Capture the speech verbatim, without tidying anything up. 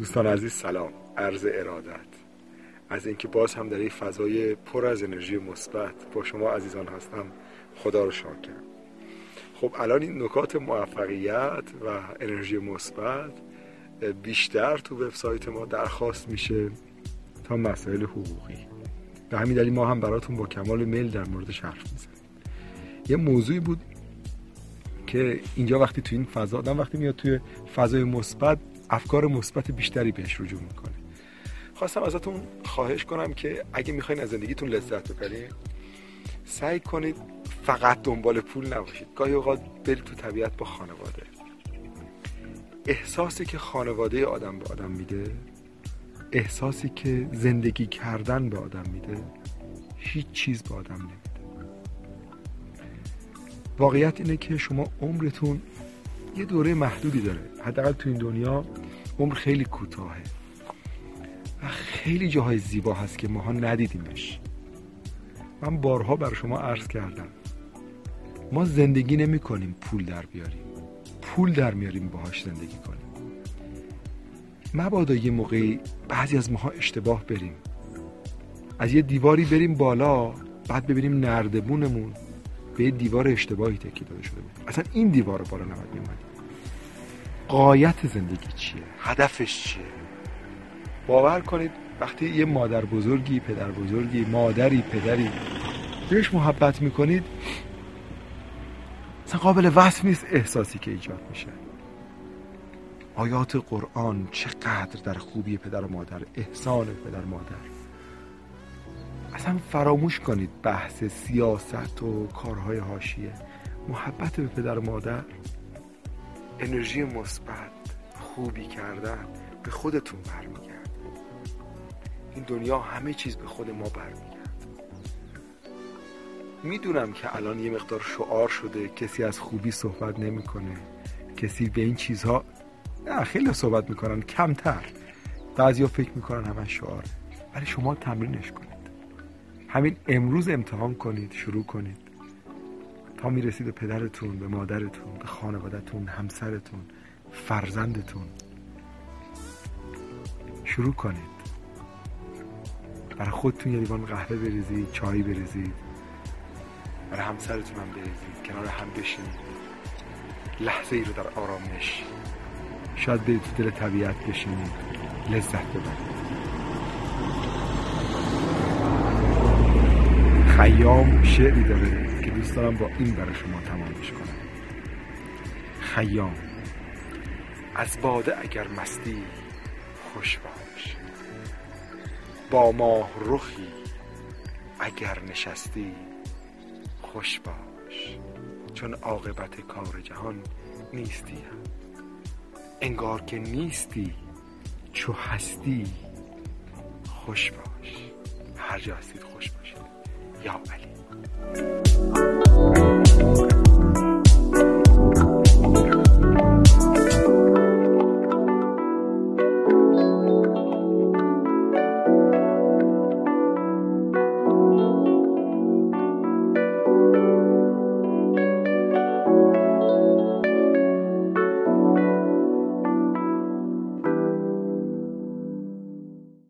دوستان عزیز سلام، عرض ارادت از اینکه باز هم در این فضای پر از انرژی مثبت با شما عزیزان هستم. خدا رو شاکرم. خب الان این نکات موفقیت و انرژی مثبت بیشتر تو وبسایت ما درخواست میشه تا مسائل حقوقی. به همین دلیل ما هم براتون با کمال میل در موردش حرف میزنیم. یه موضوعی بود که اینجا وقتی تو این فضا آدم وقتی میاد توی فضای مثبت افکار مثبت بیشتری بهش رجوع میکنه. خواستم ازتون خواهش کنم که اگه میخواین از زندگیتون لذت ببرید سعی کنید فقط دنبال پول نباشید. گاهی اوقات برید تو طبیعت با خانواده. احساسی که خانواده آدم به آدم میده، احساسی که زندگی کردن به آدم میده، هیچ چیز به آدم نمیده. واقعیت اینه که شما عمرتون یه دوره محدودی داره. حداقل تو این دنیا عمر خیلی کوتاهه و خیلی جاهای زیبا هست که ماها ندیدیمش. من بارها برای شما عرض کردم ما زندگی نمی کنیم پول در بیاریم، پول در میاریم باهاش زندگی کنیم. مبادا یه موقعی بعضی از ماها اشتباه بریم، از یه دیواری بریم بالا بعد ببینیم نردبونمون به یه دیوار اشتباهی تکیه داده شده بود. اصلا این دیوار بالا نباید میومدیم. قایت زندگی چیه؟ هدفش چیه؟ باور کنید وقتی یه مادر بزرگی، پدر بزرگی، مادری، پدری بهش محبت میکنید اصلا قابل وصف نیست احساسی که ایجاد میشه. آیات قرآن چقدر در خوبی پدر و مادر، احسان پدر مادر. اصلا فراموش کنید بحث سیاست و کارهای حاشیه. محبت به پدر و مادر، انرژی مثبت، خوبی کردن به خودتون برمیگرد. این دنیا همه چیز به خود ما برمیگرد. میدونم که الان یه مقدار شعار شده، کسی از خوبی صحبت نمیکنه، کسی به این چیزها نه خیلی صحبت میکنن، کمتر. بعضیا فکر میکنن همه شعاره، ولی شما تمرینش کنید. همین امروز امتحان کنید، شروع کنید تا میرسید به پدرتون، به مادرتون، به خانوادهتون، همسرتون، فرزندتون. شروع کنید. برای خودتون یه لیوان قهوه بریزید، چای بریزید، برای همسرتون هم بریزید، کنار هم بشینید، لحظه ای رو در آرامش، شاید برید تو دل طبیعت بشینید، لذت ببرید. خیام شعری داره که دوست دارم با این برای شما تمامش کنم. خیام: از باده اگر مستی خوش باش، با ماه رخی اگر نشستی خوش باش، چون عاقبت کار جهان نیستی هم. انگار که نیستی چو هستی خوش باش. هر جا هستید خوش باشید. یا علی.